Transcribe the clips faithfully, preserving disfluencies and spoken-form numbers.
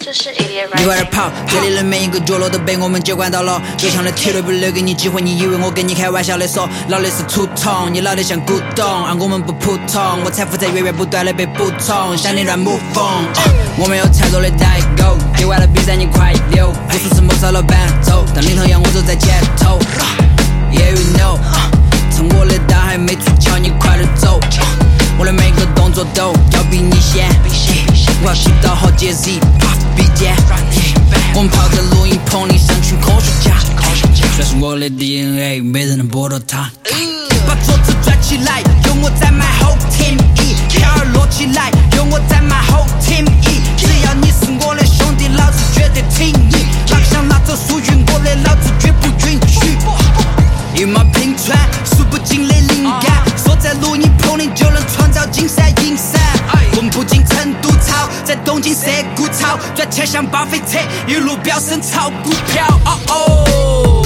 这是 idiot right。 你外儿跑，这里的每一个角落都被我们接管到了。就像那铁路不留给你机会，你以为我跟你开玩笑的说，老的是土桶，你老的像古董，而我们不普通，我财富在源源不断的被补充，像你乱母风。我们有太多的代沟，接完了比赛你快溜，不是什么少了伴奏，当领头羊我走在前头。Yeah you know， 趁我的大还没出鞘，你快点走。我的每个动作都要比你先，我要去到好节 Z， 笔尖。我们泡在录音棚里，像群科学家，这是我的 D N A， 没人能剥夺它。把桌子转起来，有我在 my whole team E， 票儿摞起来，有我在 my whole team E， 只要你是我的兄弟，老子绝对挺你。哪个想拿走属于我的，老子绝不允许。一马平川，数不尽的灵感，锁在录音棚里就能创造金山银山。我们不进成都炒，在东京涩谷炒，赚钱像巴菲特，一路飙升炒股票。哦哦。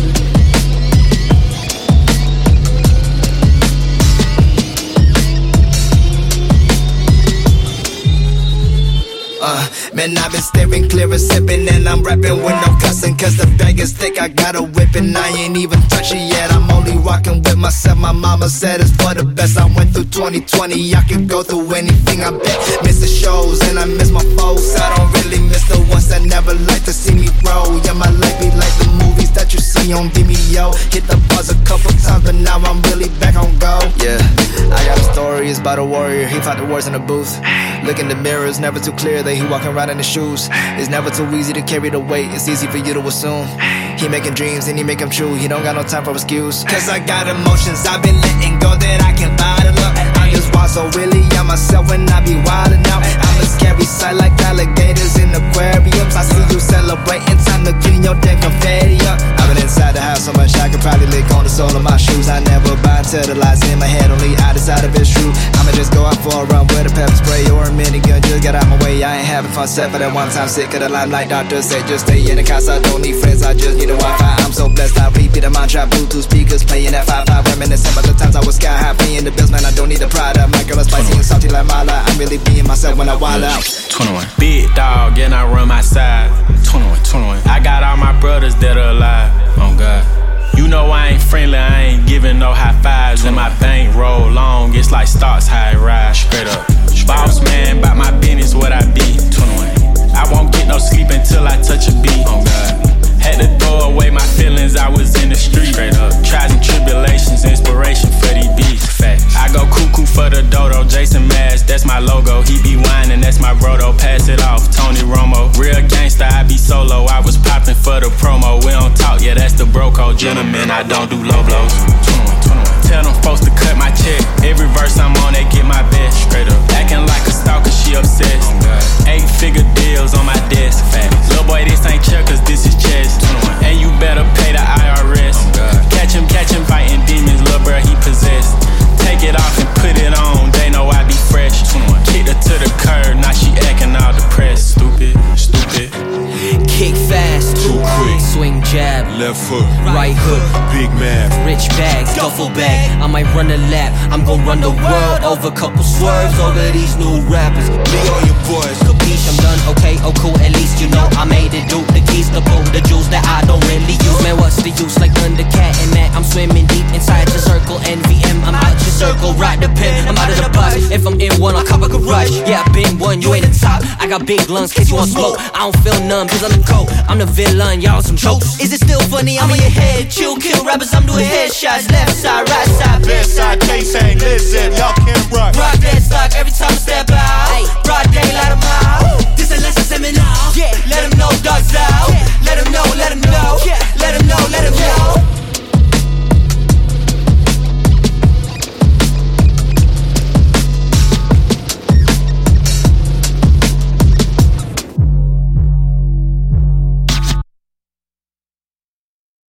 Uh, man, I've been staring clear and sipping, and I'm rapping with no cussing, cause the bag is thick, I got a whipping. I ain't even touch it yet, I'm only rocking with myself. My mama said it's for the best. I went through twenty twenty, I can go through anything, I bet. Miss the shows, and I miss my folks. I don't really miss the ones that never like to see me grow. Yeah, my life be like the movies that you see on Vimeo. Hit the buzz a couple times, but now I'm really back on go. Yeah, I got a story, it's about a warrior. He fought the wars in the booth. Look in the mirror, it's never too clear that he walking around in his shoes. It's never too easy to carry the weight, it's easy for you to assume. He making dreams and he make them true, he don't got no time for excuse. Cause I got emotions I've been letting go that I can bottle up. I just walk so really on myself when I be wildin' out. I'm a scary sight like alligators in aquariums. I see you celebrating, time to clean your damn confetti up. I've been inside the house so much I could probably lick on the sole of my shoes. I never buy until the lies in my head, only I decide if it's true. I'ma just go out for a run with a pepper spray or a minigun, just get out my way. I ain't having fun set for that one time, sick of the limelight. Doctor said just stay in the house, I don't need friends, I just need a Wi-Fi. I'm so blessed, I repeat a mantra, Bluetooth speakers playing that five five, reminiscing about the times I was sky high, paying the bills, man, I don't need a Prada. My girl is spicy and salty like Mala, I'm really being myself when I wild out. twenty-one, big dog, and I run my side. twenty-one, twenty-one, I got all my brothers that are alive. Oh God. You know I ain't friendly, I ain't giving no high fives. And my bank roll long, it's like stocks high rise. Straight up, boss man, bout my business, what I be. twenty-one, I won't get no sleep until I touch a beat. Oh God. Had to throw away my feelings, I was in the street. Straight up, trials and tribulations, inspiration for these beats. Fact. I go cuckoo for the dodo, Jason Mash, that's my logo. He be whining, that's my brodo, pass it off, Tony Romo. Real gangster, I be solo, I was popping for the promo. We don't talk, yeah, that's the bro code. Gentlemen, I don't do low blows. twenty-one, twenty-one. Tell them folks to cut my check. Every verse I'm on, they get my best. Straight up, acting like a stalker, she obsessed. Oh Eight figure deals on my desk. Facts. Little boy, this ain't checkers, this is chess. twenty-one. And you better pay the I R S. Oh catch him, catch him fighting demons, little bro, he possessed. Take it off and put it on, they know I be fresh. twenty-one. Kicked her to the curb, now she acting all depressed. Stupid, stupid. Kick fast, too quick. Swing jab, left foot, right hook, big math, rich bags, duffel bag. I might run a lap, I'm gon' run the world over. Couple swerves over these new rappers. Me on your boys, capiche, I'm done, okay, oh cool. At least you know I made it, do the keys to pull the jewels that I don't really use. Man, what's the use? Like Thundercat and Matt, I'm swimming deep inside the circle. N V M, I'm out your circle, ride the pin, I'm out of the bus. If I'm in one, I'll cover a garage. Yeah, I've been one, you ain't the top. I got big lungs, case you want smoke. I don't feel numb, cause I'm the coke. I'm the villain, y'all some jokes. Is it still funny? I'm on your head. Chill, kill rappers, I'm doing headshots. Left side, right side, left side, K-Sang, Lizip, y'all can't rock. Rock that stock every time I step out. Broad daylight, I'm high.